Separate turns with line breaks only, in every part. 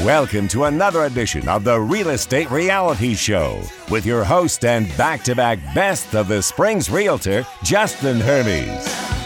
Welcome to another edition of the Real Estate Reality Show with your host and back-to-back best of the Springs realtor, Justin Hermes.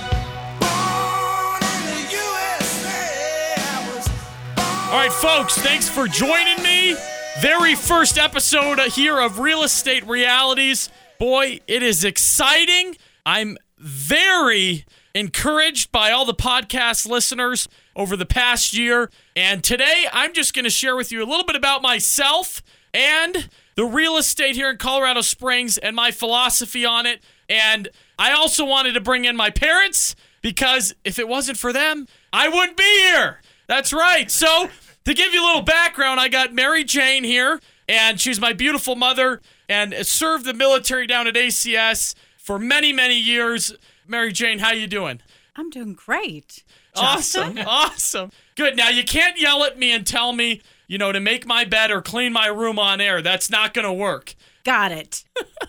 All right, folks, thanks for joining me. Very first episode here of Real Estate Realities. Boy, it is exciting. I'm very encouraged by all the podcast listeners over the past year. And today, I'm just going to share with you a little bit about myself and the real estate here in Colorado Springs and my philosophy on it. And I also wanted to bring in my parents because if it wasn't for them, I wouldn't be here. That's right. So to give you a little background, I got Mary Jane here, and she's my beautiful mother and served the military down at ACS for many, many years. Mary Jane, how you doing?
I'm doing great.
Awesome. Awesome. Good. Now, you can't yell at me and tell me, to make my bed or clean my room on air. That's not going to work.
Got it.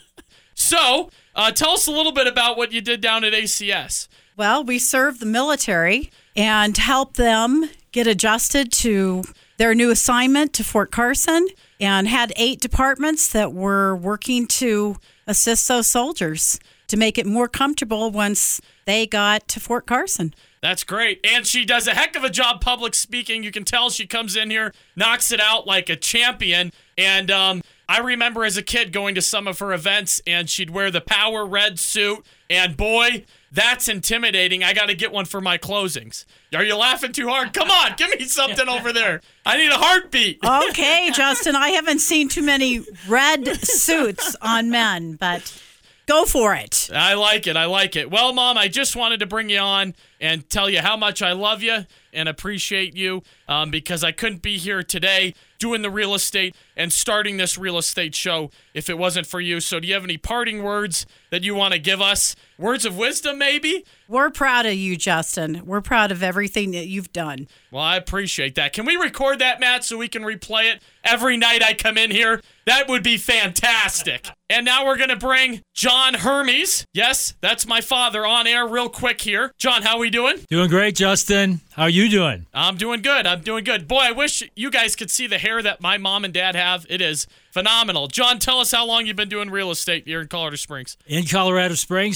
So, tell us a little bit about what you did down at ACS.
Well, we served the military and helped them get adjusted to their new assignment to Fort Carson and had 8 departments that were working to assist those soldiers to make it more comfortable once they got to Fort Carson.
That's great. And she does a heck of a job public speaking. You can tell she comes in here, knocks it out like a champion. And I remember as a kid going to some of her events, and she'd wear the Power Red suit. And boy, that's intimidating. I got to get one for my closings. Are you laughing too hard? Come on, give me something over there. I need a heartbeat.
Okay, Justin, I haven't seen too many red suits on men, but go for it.
I like it. Well, Mom, I just wanted to bring you on and tell you how much I love you and appreciate you because I couldn't be here today doing the real estate and starting this real estate show if it wasn't for you. So do you have any parting words that you want to give us? Words of wisdom, maybe?
We're proud of you, Justin. We're proud of everything that you've done.
Well, I appreciate that. Can we record that, Matt, so we can replay it every night I come in here? That would be fantastic. And now we're going to bring John Hermes. Yes, that's my father on air real quick here. John, how are we doing?
Doing great, Justin. How are you doing?
I'm doing good. Boy, I wish you guys could see the hair that my mom and dad have. It is phenomenal. John, tell us how long you've been doing real estate here in Colorado Springs.
In Colorado Springs,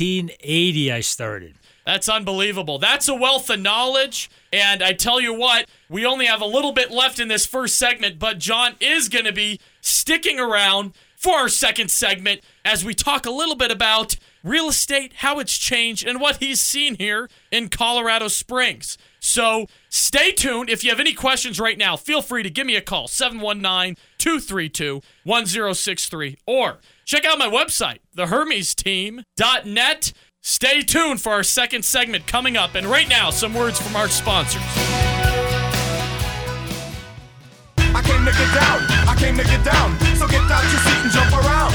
1980 I started.
That's unbelievable. That's a wealth of knowledge. And I tell you what, we only have a little bit left in this first segment, but John is going to be sticking around for our second segment as we talk a little bit about real estate, how it's changed, and what he's seen here in Colorado Springs. So stay tuned. If you have any questions right now, feel free to give me a call, 719-232-1063, or check out my website, thehermesteam.net. Stay tuned for our second segment coming up. And right now, some words from our sponsors.
I came to get down. So get out your seat and jump around.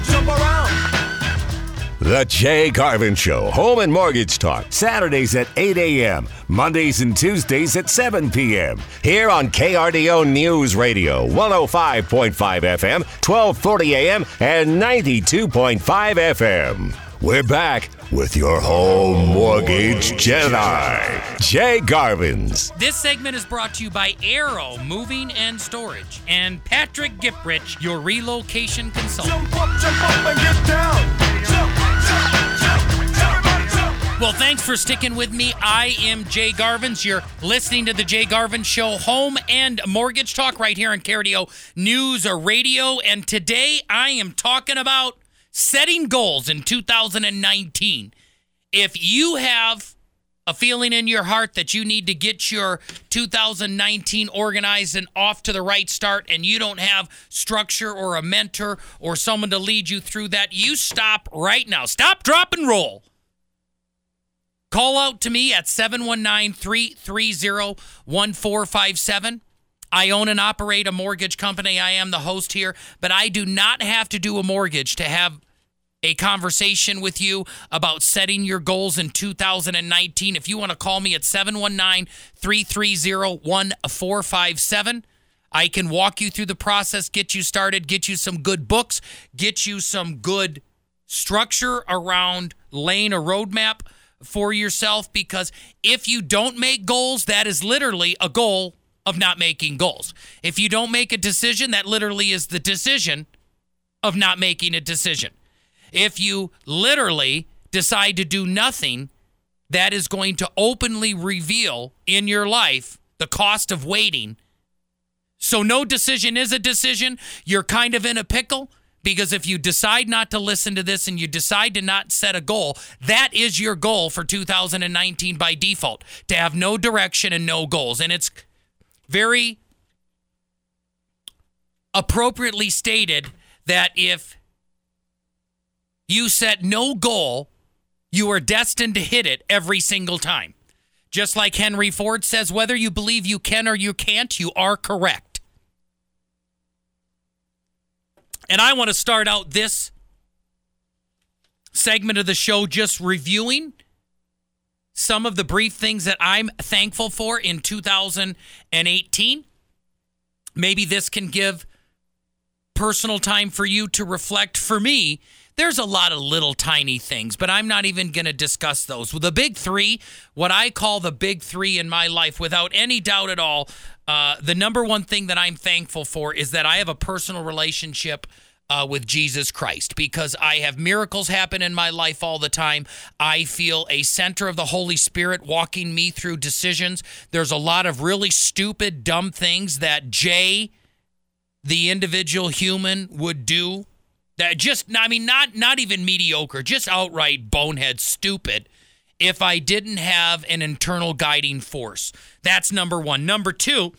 The Jay Garvin Show, Home and Mortgage Talk, Saturdays at 8 a.m., Mondays and Tuesdays at 7 p.m. Here on KRDO News Radio, 105.5 FM, 1240 a.m., and 92.5 FM. We're back with your home mortgage Jedi, Jay Garvins.
This segment is brought to you by Arrow Moving and Storage and Patrick Giprich, your relocation consultant.
Jump up and get down.
Well, thanks for sticking with me. I am Jay Garvins. You're listening to the Jay Garvin Show, Home and Mortgage Talk right here on KRDO News Radio. And today I am talking about setting goals in 2019. If you have a feeling in your heart that you need to get your 2019 organized and off to the right start, and you don't have structure or a mentor or someone to lead you through that, you stop right now. Stop, drop, and roll. Call out to me at 719-330-1457. I own and operate a mortgage company. I am the host here, but I do not have to do a mortgage to have a conversation with you about setting your goals in 2019. If you want to call me at 719-330-1457, I can walk you through the process, get you started, get you some good books, get you some good structure around laying a roadmap for yourself, because if you don't make goals, that is literally a goal of not making goals. If you don't make a decision, that literally is the decision of not making a decision. If you literally decide to do nothing, that is going to openly reveal in your life the cost of waiting. So no decision is a decision. You're kind of in a pickle, because if you decide not to listen to this and you decide to not set a goal, that is your goal for 2019 by default, to have no direction and no goals. And it's very appropriately stated that if you set no goal, you are destined to hit it every single time. Just like Henry Ford says, whether you believe you can or you can't, you are correct. And I want to start out this segment of the show just reviewing some of the brief things that I'm thankful for in 2018. Maybe this can give personal time for you to reflect. For me, there's a lot of little tiny things, but I'm not even going to discuss those. The big three, what I call the big three in my life, without any doubt at all, the number one thing that I'm thankful for is that I have a personal relationship with Jesus Christ, because I have miracles happen in my life all the time. I feel a center of the Holy Spirit walking me through decisions. There's a lot of really stupid, dumb things that Jay, the individual human, would do that just, I mean, not even mediocre, just outright bonehead stupid if I didn't have an internal guiding force. That's number one. Number two,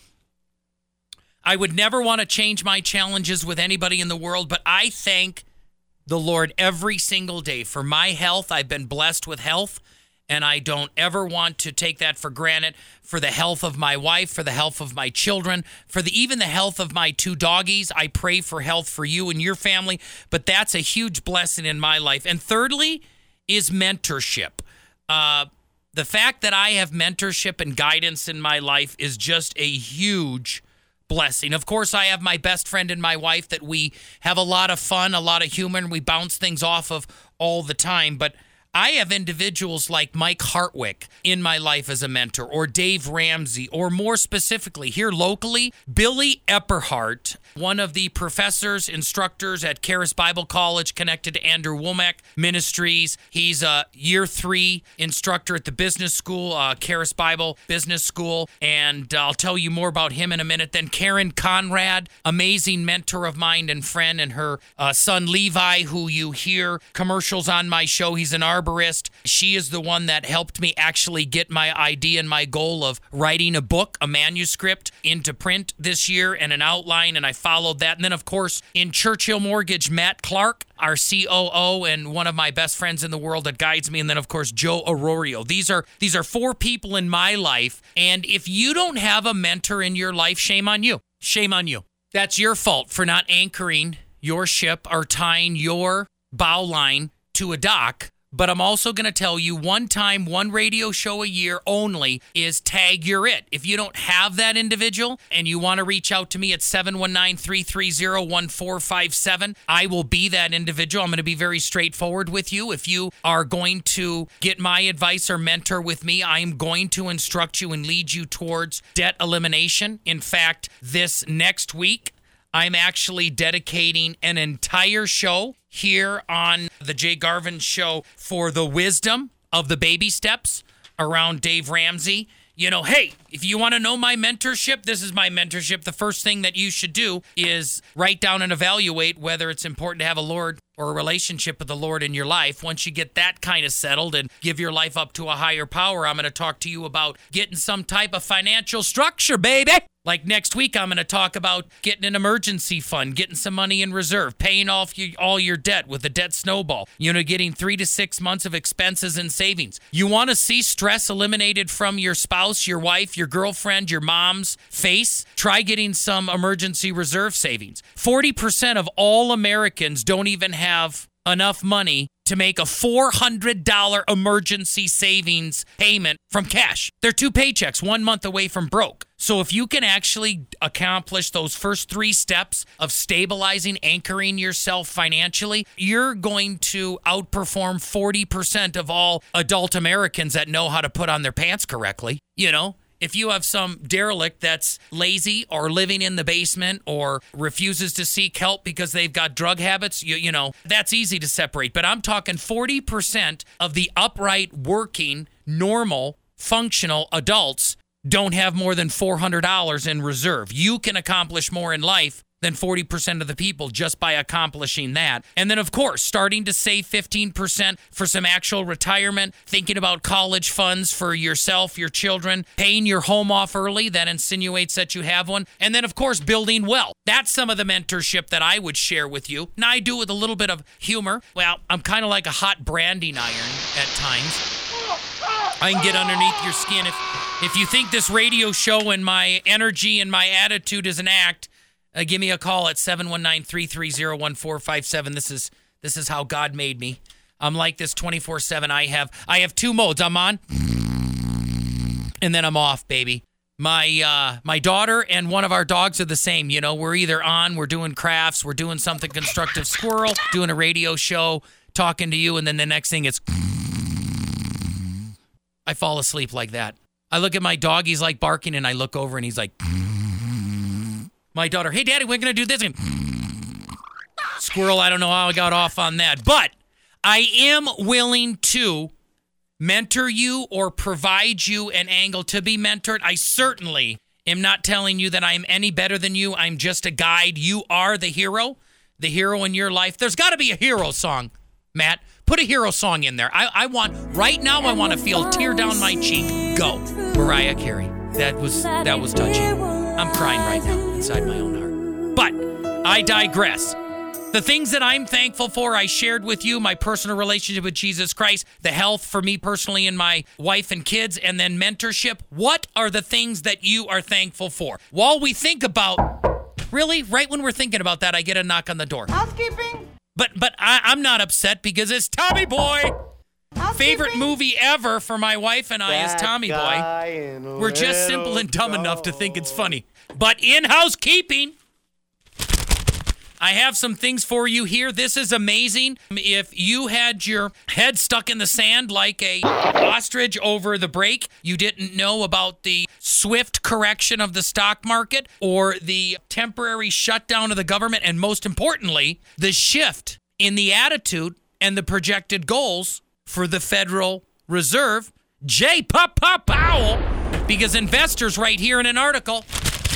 I would never want to change my challenges with anybody in the world, but I thank the Lord every single day for my health. I've been blessed with health, and I don't ever want to take that for granted. For the health of my wife, for the health of my children, for even the health of my two doggies. I pray for health for you and your family, but that's a huge blessing in my life. And thirdly is mentorship. The fact that I have mentorship and guidance in my life is just a huge blessing. Of course, I have my best friend and my wife that we have a lot of fun, a lot of humor, and we bounce things off of all the time. But I have individuals like Mike Hartwick in my life as a mentor, or Dave Ramsey, or more specifically here locally, Billy Epperhart, one of the professors, instructors at Charis Bible College, connected to Andrew Womack Ministries. He's a year 3 instructor at the business school, Charis Bible Business School, and I'll tell you more about him in a minute. Then Karen Conrad, amazing mentor of mine and friend, and her son Levi, who you hear commercials on my show. He's an arborist. She is the one that helped me actually get my idea and my goal of writing a book, a manuscript, into print this year, and an outline, and I followed that. And then, of course, in Churchill Mortgage, Matt Clark, our COO and one of my best friends in the world that guides me. And then, of course, Joe Arroyo. These are 4 people in my life. And if you don't have a mentor in your life, shame on you. Shame on you. That's your fault for not anchoring your ship or tying your bow line to a dock. But I'm also going to tell you, one time, one radio show a year only is Tag You're It. If you don't have that individual and you want to reach out to me at 719-330-1457, I will be that individual. I'm going to be very straightforward with you. If you are going to get my advice or mentor with me, I am going to instruct you and lead you towards debt elimination. In fact, this next week, I'm actually dedicating an entire show here on the Jay Garvin Show for the wisdom of the baby steps around Dave Ramsey. You know, hey, if you want to know my mentorship, this is my mentorship. The first thing that you should do is write down and evaluate whether it's important to have a Lord or a relationship with the Lord in your life. Once you get that kind of settled and give your life up to a higher power, I'm going to talk to you about getting some type of financial structure, baby. Like next week, I'm going to talk about getting an emergency fund, getting some money in reserve, paying off all your debt with a debt snowball, getting 3 to 6 months of expenses and savings. You want to see stress eliminated from your spouse, your wife, your girlfriend, your mom's face? Try getting some emergency reserve savings. 40% of all Americans don't even have enough money to make a $400 emergency savings payment from cash. They're 2 paychecks, 1 month away from broke. So if you can actually accomplish those first 3 steps of stabilizing, anchoring yourself financially, you're going to outperform 40% of all adult Americans that know how to put on their pants correctly. if you have some derelict that's lazy or living in the basement or refuses to seek help because they've got drug habits, you know, that's easy to separate. But I'm talking 40% of the upright, working, normal, functional adults don't have more than $400 in reserve. You can accomplish more in life than 40% of the people just by accomplishing that. And then, of course, starting to save 15% for some actual retirement, thinking about college funds for yourself, your children, paying your home off early. That insinuates that you have one. And then, of course, building wealth. That's some of the mentorship that I would share with you. Now, I do it with a little bit of humor. Well, I'm kind of like a hot branding iron at times. I can get underneath your skin. If you think this radio show and my energy and my attitude is an act, give me a call at 719-330-1457. This is how God made me. I'm like this 24/7. I have two modes. I'm on, and then I'm off, baby. My daughter and one of our dogs are the same. You know, we're either on, we're doing crafts, we're doing something constructive, squirrel, doing a radio show, talking to you, and then the next thing is I fall asleep like that. I look at my dog, he's like barking, and I look over and he's like, my daughter, hey, Daddy, we're going to do this. And squirrel, I don't know how I got off on that. But I am willing to mentor you or provide you an angle to be mentored. I certainly am not telling you that I'm any better than you. I'm just a guide. You are the hero in your life. There's got to be a hero song, Matt. Put a hero song in there. I want to feel tear down my cheek. Go. Mariah Carey. That was touching. I'm crying right now inside my own heart. But I digress. The things that I'm thankful for, I shared with you, my personal relationship with Jesus Christ, the health for me personally and my wife and kids, and then mentorship. What are the things that you are thankful for? While we think about, really, right when we're thinking about that, I get a knock on the door.
Housekeeping.
But I'm not upset because it's Tommy Boy. Favorite movie ever for my wife and I is Tommy Boy. We're just simple and dumb enough to think it's funny. But in housekeeping, I have some things for you here. This is amazing. If you had your head stuck in the sand like a ostrich over the break, you didn't know about the swift correction of the stock market or the temporary shutdown of the government, and most importantly, the shift in the attitude and the projected goals for the Federal Reserve, Jay Powell, because investors right here in an article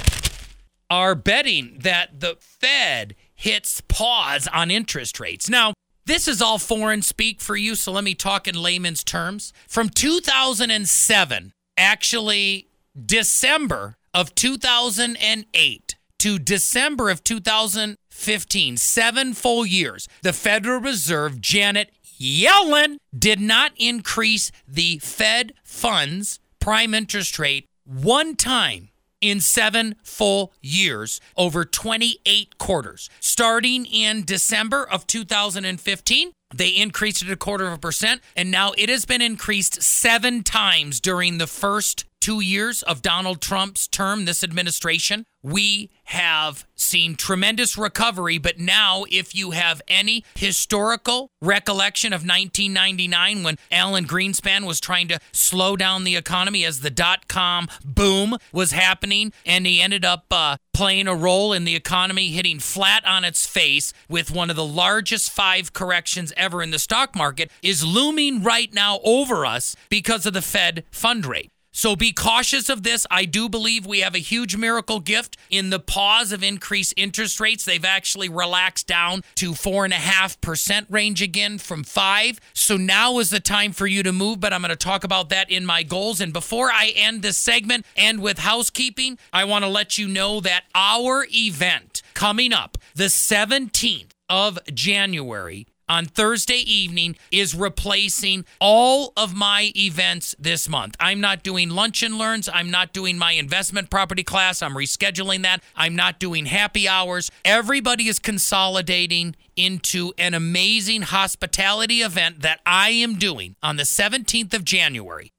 are betting that the Fed hits pause on interest rates. Now, this is all foreign speak for you, so let me talk in layman's terms. From 2007, actually December of 2008 to December of 2015, 7 full years, the Federal Reserve, Janet Yellen, did not increase the Fed funds prime interest rate one time in 7 full years over 28 quarters. Starting in December of 2015, they increased it 0.25%, and now it has been increased 7 times during the first 2 years of Donald Trump's term, this administration. We have seen tremendous recovery, but now if you have any historical recollection of 1999 when Alan Greenspan was trying to slow down the economy as the dot-com boom was happening, and he ended up playing a role in the economy hitting flat on its face with one of the largest 5 corrections ever in the stock market, is looming right now over us because of the Fed fund rate. So be cautious of this. I do believe we have a huge miracle gift in the pause of increased interest rates. They've actually relaxed down to 4.5% range again from 5. So now is the time for you to move, but I'm going to talk about that in my goals. And before I end this segment and with housekeeping, I want to let you know that our event coming up the 17th of January on Thursday evening is replacing all of my events this month. I'm not doing lunch and learns. I'm not doing my investment property class. I'm rescheduling that. I'm not doing happy hours. Everybody is consolidating into an amazing hospitality event that I am doing on the 17th of January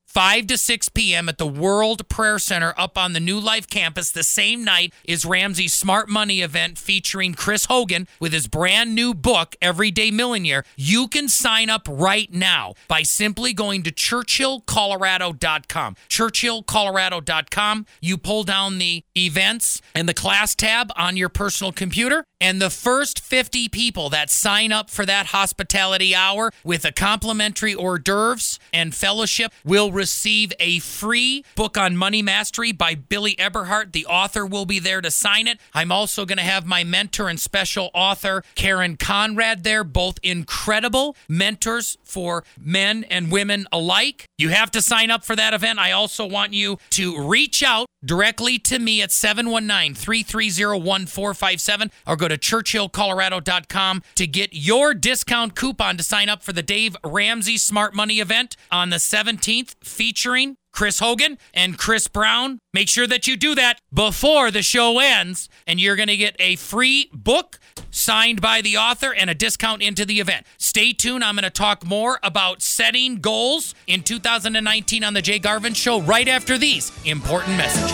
5 to 6 p.m. at the World Prayer Center up on the New Life campus. The same night is Ramsey's Smart Money event featuring Chris Hogan with his brand new book, Everyday Millionaire. You can sign up right now by simply going to churchillcolorado.com. churchillcolorado.com. You pull down the events and the class tab on your personal computer, and the first 50 people that sign up for that hospitality hour with a complimentary hors d'oeuvres and fellowship will receive a free book on money mastery by Billy Eberhardt. The author will be there to sign it. I'm also going to have my mentor and special author, Karen Conrad, there, both incredible mentors for men and women alike. You have to sign up for that event. I also want you to reach out directly to me at 719-330-1457 or go to churchillcolorado.com to get your discount coupon to sign up for the Dave Ramsey Smart Money event on the 17th featuring Chris Hogan and Chris Brown. Make sure that you do that before the show ends, and you're going to get a free book signed by the author and a discount into the event. Stay tuned. I'm going to talk more about setting goals in 2019 on the Jay Garvin Show right after these important messages.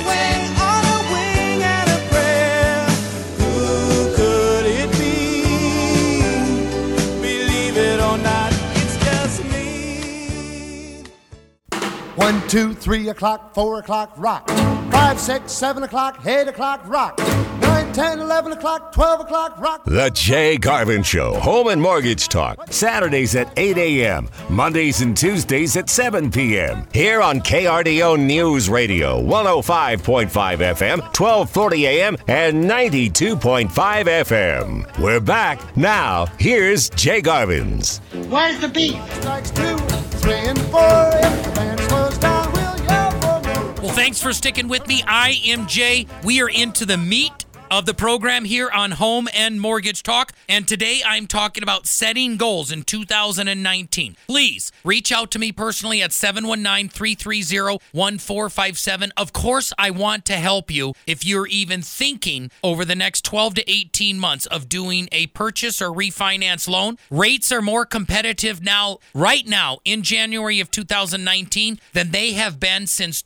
Who could it be? Believe it or not, it's just me.
1, 2, 3 o'clock, 4 o'clock, rock. 5, 6, 7 o'clock, 8 o'clock, rock. 9, 10, 11 o'clock, 12 o'clock, rock.
The Jay Garvin Show, Home and Mortgage Talk, Saturdays at 8 a.m., Mondays and Tuesdays at 7 p.m. Here on KRDO News Radio, 105.5 FM, 1240 a.m., and 92.5 FM. We're back. Now, here's Jay Garvin's.
Where's the beat? Strikes 2, 3, and 4. If the band slows down, we'll yell for more.
Well, thanks for sticking with me. I am Jay. We are into the meat of the program here on Home and Mortgage Talk, and today I'm talking about setting goals in 2019. Please reach out to me personally at 719-330-1457. Of course, I want to help you if you're even thinking over the next 12 to 18 months of doing a purchase or refinance loan. Rates are more competitive now, right now, in January of 2019 than they have been since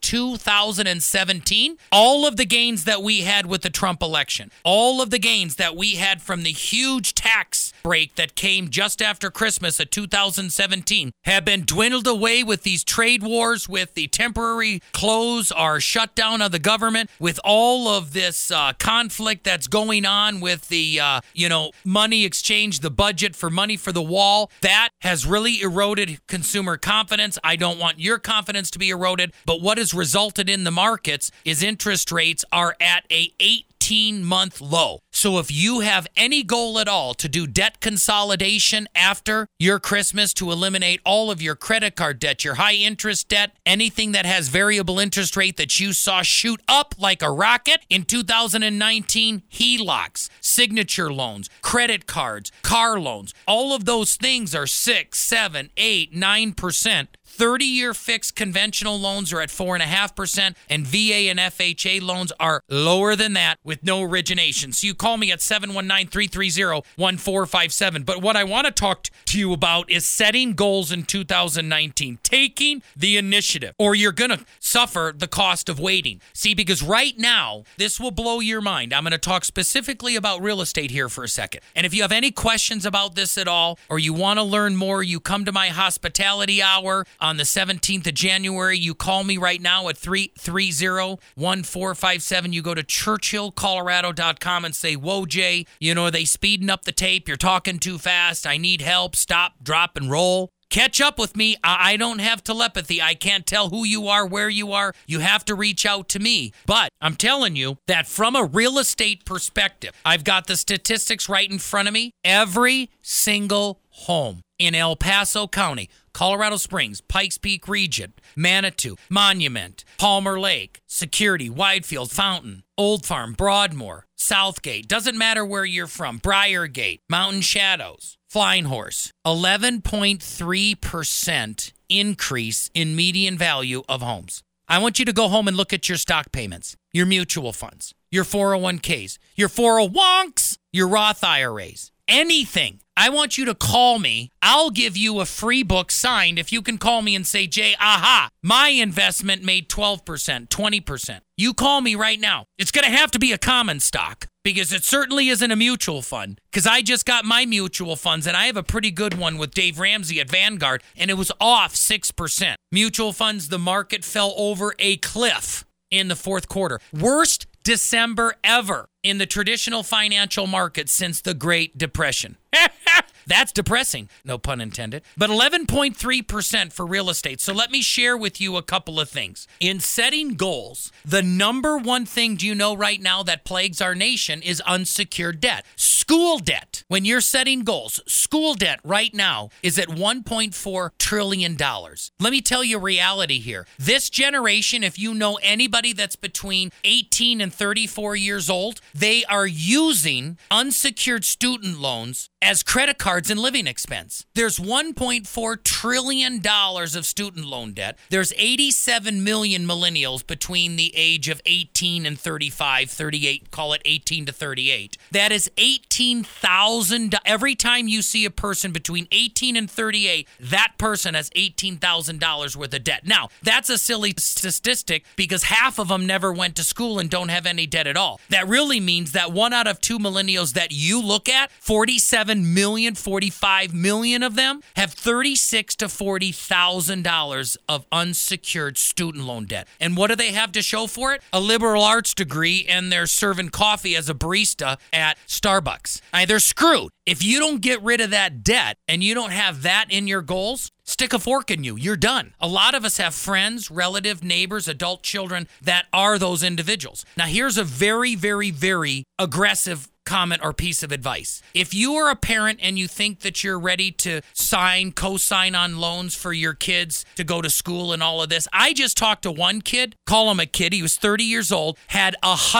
2017. All of the gains that we had with the Trump election, all of the gains that we had from the huge tax break that came just after Christmas of 2017 have been dwindled away with these trade wars, with the temporary close or shutdown of the government, with all of this conflict that's going on with the, money exchange, the budget for money for the wall. That has really eroded consumer confidence. I don't want your confidence to be eroded, but what has resulted in the markets is interest rates are at a 18-month low. So if you have any goal at all to do debt consolidation after your Christmas to eliminate all of your credit card debt, your high interest debt, anything that has variable interest rate that you saw shoot up like a rocket in 2019, HELOCs, signature loans, credit cards, car loans, all of those things are 6, 7, 8, 9%. 30-year fixed conventional loans are at 4.5%, and VA and FHA loans are lower than that with no origination. So you call me at 719-330-1457. But what I want to talk to you about is setting goals in 2019, taking the initiative, or you're going to suffer the cost of waiting. See, because right now, this will blow your mind. I'm going to talk specifically about real estate here for a second. And if you have any questions about this at all, or you want to learn more, you come to my hospitality hour on the 17th of January. You call me right now at 330-1457. You go to churchillcolorado.com and say, whoa, Jay, are they speeding up the tape? You're talking too fast. I need help. Stop, drop, and roll. Catch up with me. I don't have telepathy. I can't tell who you are, where you are. You have to reach out to me. But I'm telling you that from a real estate perspective, I've got the statistics right in front of me. Every single home in El Paso County, Colorado Springs, Pikes Peak region, Manitou, Monument, Palmer Lake, Security, Widefield, Fountain, Old Farm, Broadmoor, Southgate, doesn't matter where you're from, Briargate, Mountain Shadows, Flying Horse, 11.3% increase in median value of homes. I want you to go home and look at your stock payments, your mutual funds, your 401ks, your 401ks, your Roth IRAs, anything. I want you to call me. I'll give you a free book signed if you can call me and say, Jay, aha, my investment made 12%, 20%. You call me right now. It's going to have to be a common stock because it certainly isn't a mutual fund, because I just got my mutual funds and I have a pretty good one with Dave Ramsey at Vanguard, and it was off 6%. Mutual funds, the market fell over a cliff in the fourth quarter. Worst December ever in the traditional financial market since the Great Depression. That's depressing, no pun intended. But 11.3% for real estate. So let me share with you a couple of things. In setting goals, the number one thing, do you know right now, that plagues our nation is unsecured debt. School debt. When you're setting goals, school debt right now is at $1.4 trillion. Let me tell you reality here. This generation, if you know anybody that's between 18 and 34 years old, they are using unsecured student loans as credit cards and living expense. There's $1.4 trillion of student loan debt. There's 87 million millennials between the age of 18 and 35, 38, call it 18 to 38. That is $18,000. Every time you see a person between 18 and 38, that person has $18,000 worth of debt. Now, that's a silly statistic because half of them never went to school and don't have any debt at all. That really means that 1 out of 2 millennials that you look at, 47 million, 45 million of them have $36,000 to $40,000 of unsecured student loan debt. And what do they have to show for it? A liberal arts degree, and they're serving coffee as a barista at Starbucks. They're screwed. If you don't get rid of that debt and you don't have that in your goals, stick a fork in you. You're done. A lot of us have friends, relatives, neighbors, adult children that are those individuals. Now, here's a very, very, very aggressive comment or piece of advice. If you are a parent and you think that you're ready to co-sign on loans for your kids to go to school and all of this, I just talked to one kid, call him a kid, he was 30 years old, had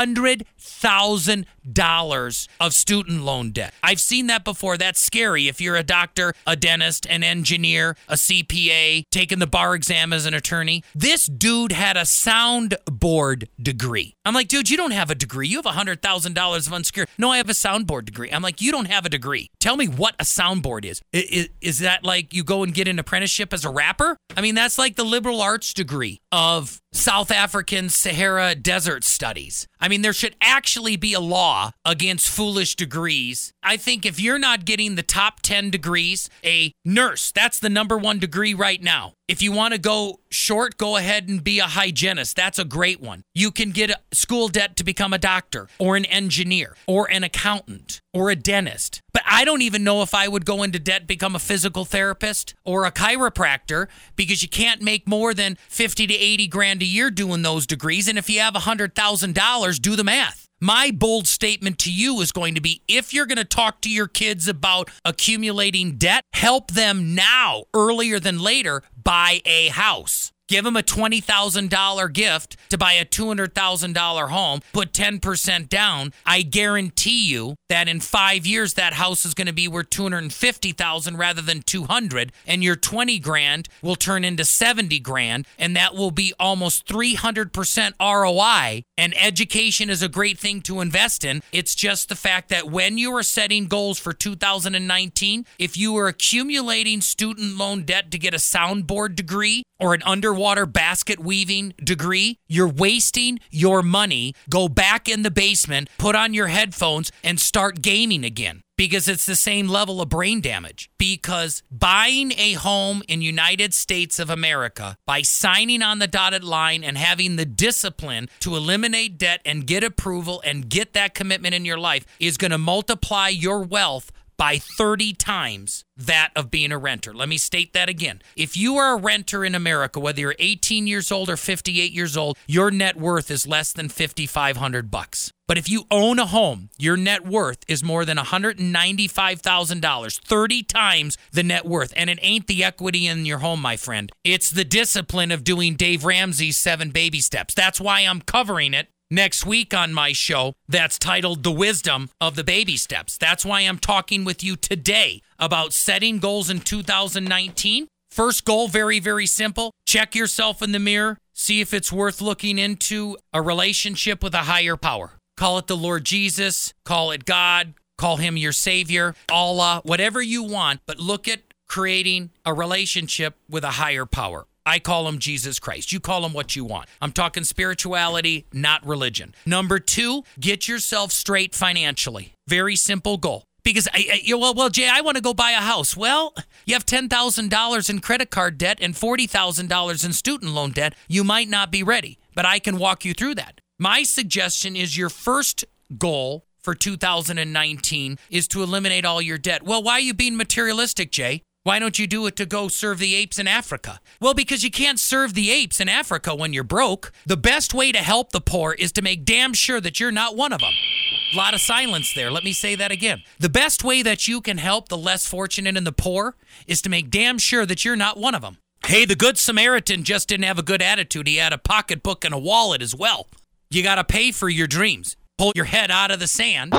$100,000 of student loan debt. I've seen that before. That's scary if you're a doctor, a dentist, an engineer, a CPA, taking the bar exam as an attorney. This dude had a soundboard degree. I'm like, dude, you don't have a degree. You have $100,000 of unsecured. No, I have a soundboard degree. I'm like, you don't have a degree. Tell me what a soundboard is. Is that like you go and get an apprenticeship as a rapper? I mean, that's like the liberal arts degree of South African Sahara Desert Studies. I mean, there should actually be a law against foolish degrees. I think if you're not getting the top 10 degrees, a nurse, that's the number one degree right now. If you want to go short, go ahead and be a hygienist. That's a great one. You can get a school debt to become a doctor or an engineer or an accountant or a dentist. But I don't even know if I would go into debt, become a physical therapist or a chiropractor, because you can't make more than 50 to 80 grand a year doing those degrees. And if you have $100,000, do the math. My bold statement to you is going to be, if you're going to talk to your kids about accumulating debt, help them now, earlier than later, buy a house. Give them a $20,000 gift to buy a $200,000 home, put 10% down. I guarantee you that in 5 years, that house is going to be worth $250,000 rather than $200,000, and your 20 grand will turn into 70 grand, and that will be almost 300% ROI. And education is a great thing to invest in. It's just the fact that when you are setting goals for 2019, if you are accumulating student loan debt to get a soundboard degree or an underwater basket weaving degree, you're wasting your money. Go back in the basement, put on your headphones, and start gaming again. Because it's the same level of brain damage. Because buying a home in United States of America by signing on the dotted line and having the discipline to eliminate debt and get approval and get that commitment in your life is going to multiply your wealth by 30 times that of being a renter. Let me state that again. If you are a renter in America, whether you're 18 years old or 58 years old, your net worth is less than $5,500. But if you own a home, your net worth is more than $195,000, 30 times the net worth. And it ain't the equity in your home, my friend. It's the discipline of doing Dave Ramsey's 7 baby steps. That's why I'm covering it next week on my show that's titled The Wisdom of the Baby Steps. That's why I'm talking with you today about setting goals in 2019. First goal, very, very simple. Check yourself in the mirror. See if it's worth looking into a relationship with a higher power. Call it the Lord Jesus. Call it God. call him your savior, Allah, whatever you want, but look at creating a relationship with a higher power. I call him Jesus Christ. You call him what you want. I'm talking spirituality, not religion. Number 2, get yourself straight financially. Very simple goal. Because, Jay, I want to go buy a house. Well, you have $10,000 in credit card debt and $40,000 in student loan debt. You might not be ready, but I can walk you through that. My suggestion is your first goal for 2019 is to eliminate all your debt. Well, why are you being materialistic, Jay? Why don't you do it to go serve the apes in Africa? Well, because you can't serve the apes in Africa when you're broke. The best way to help the poor is to make damn sure that you're not one of them. A lot of silence there. Let me say that again. The best way that you can help the less fortunate and the poor is to make damn sure that you're not one of them. Hey, the Good Samaritan just didn't have a good attitude. He had a pocketbook and a wallet as well. You got to pay for your dreams. Pull your head out of the sand.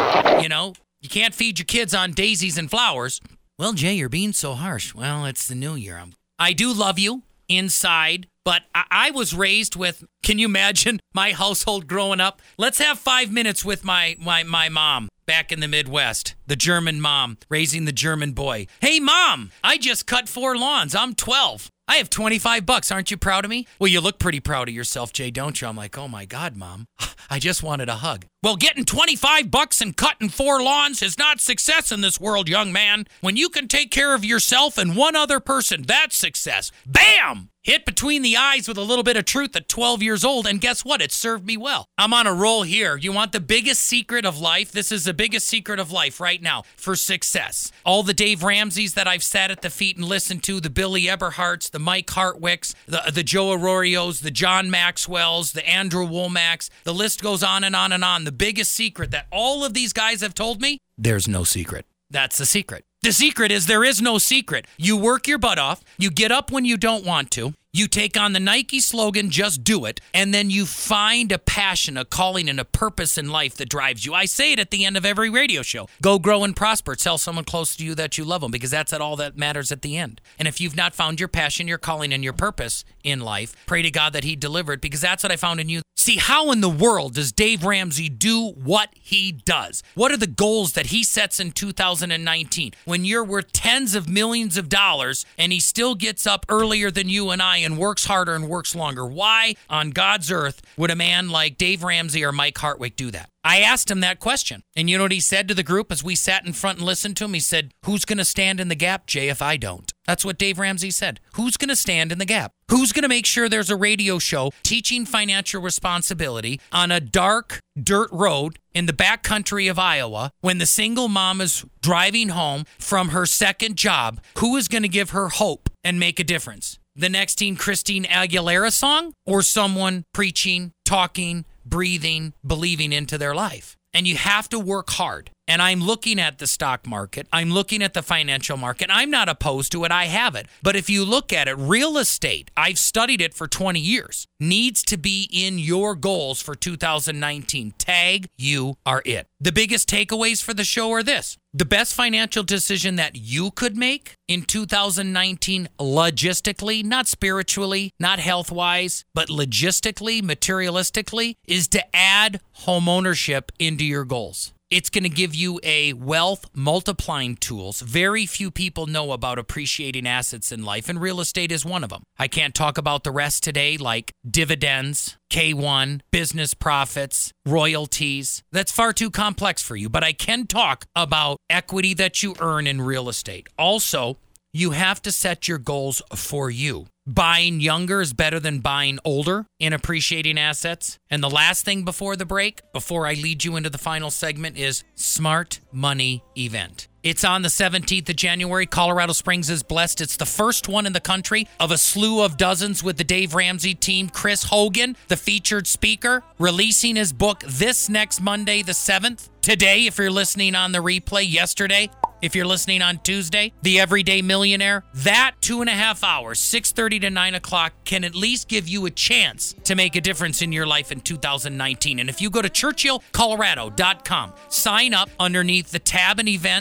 You can't feed your kids on daisies and flowers. Well, Jay, you're being so harsh. Well, it's the new year. I do love you inside, but I was raised with, can you imagine my household growing up? Let's have 5 minutes with my mom back in the Midwest, the German mom, raising the German boy. Hey, Mom, I just cut 4 lawns. I'm 12. I have $25. Aren't you proud of me? Well, you look pretty proud of yourself, Jay, don't you? I'm like, oh my God, Mom, I just wanted a hug. Well, getting $25 and cutting 4 lawns is not success in this world, young man. When you can take care of yourself and one other person, that's success. Bam! Hit between the eyes with a little bit of truth at 12 years old, and guess what? It served me well. I'm on a roll here. You want the biggest secret of life? This is the biggest secret of life right now for success. All the Dave Ramseys that I've sat at the feet and listened to, the Billy Eberhardts, the Mike Hartwicks, the Joe Arroyos, the John Maxwells, the Andrew Womacs, the list goes on and on and on. The biggest secret that all of these guys have told me, there's no secret. That's the secret. The secret is there is no secret. You work your butt off. You get up when you don't want to. You take on the Nike slogan, just do it, and then you find a passion, a calling, and a purpose in life that drives you. I say it at the end of every radio show. Go, grow, and prosper. Tell someone close to you that you love them, because that's all that matters at the end. And if you've not found your passion, your calling, and your purpose in life, pray to God that he delivered, because that's what I found in you. See, how in the world does Dave Ramsey do what he does? What are the goals that he sets in 2019? When you're worth tens of millions of dollars and he still gets up earlier than you and I and works harder and works longer. Why on God's earth would a man like Dave Ramsey or Mike Hartwick do that? I asked him that question. And you know what he said to the group as we sat in front and listened to him? He said, who's going to stand in the gap, Jay, if I don't? That's what Dave Ramsey said. Who's going to stand in the gap? Who's going to make sure there's a radio show teaching financial responsibility on a dark dirt road in the backcountry of Iowa when the single mom is driving home from her second job? Who is going to give her hope and make a difference? The next Christina Aguilera song, or someone preaching, talking, breathing, believing into their life? And you have to work hard. And I'm looking at the stock market. I'm looking at the financial market. I'm not opposed to it. I have it. But if you look at it, real estate, I've studied it for 20 years, needs to be in your goals for 2019. Tag, you are it. The biggest takeaways for the show are this. The best financial decision that you could make in 2019, logistically, not spiritually, not health-wise, but logistically, materialistically, is to add home ownership into your goals. It's going to give you a wealth multiplying tools. Very few people know about appreciating assets in life, and real estate is one of them. I can't talk about the rest today, like dividends, K1, business profits, royalties. That's far too complex for you, but I can talk about equity that you earn in real estate. Also, you have to set your goals for you. Buying younger is better than buying older in appreciating assets. And the last thing before the break, before I lead you into the final segment, is Smart Money Event. It's on the 17th of January. Colorado Springs is blessed. It's the first one in the country of a slew of dozens with the Dave Ramsey team. Chris Hogan, the featured speaker, releasing his book this next Monday, the 7th. Today, if you're listening on the replay, yesterday, if you're listening on Tuesday, The Everyday Millionaire. That 2.5 hours, 6:30 to 9 o'clock, can at least give you a chance to make a difference in your life in 2019. And if you go to ChurchillColorado.com, sign up underneath the tab and events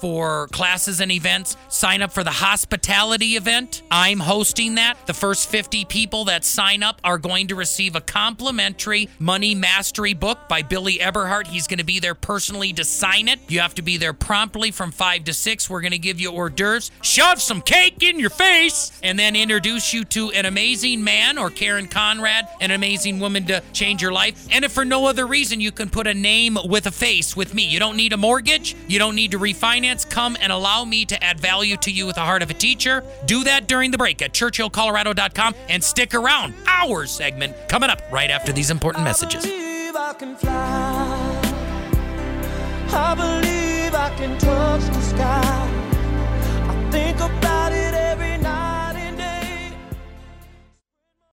for classes and events, sign up for the hospitality event. I'm hosting that. The first 50 people that sign up are going to receive a complimentary Money Mastery book by Billy Eberhardt. He's going to be there personally to sign it. You have to be there promptly from 5 to 6. We're going to give you hors d'oeuvres, shove some cake in your face, and then introduce you to an amazing man or Karen Conrad, an amazing woman to change your life. And if for no other reason, you can put a name with a face with me. You don't need a mortgage. You don't need to refinance. Come and allow me to add value to you with the heart of a teacher. Do that during the break at churchillcolorado.com and stick around. Our segment coming up right after these important messages.
I can fly.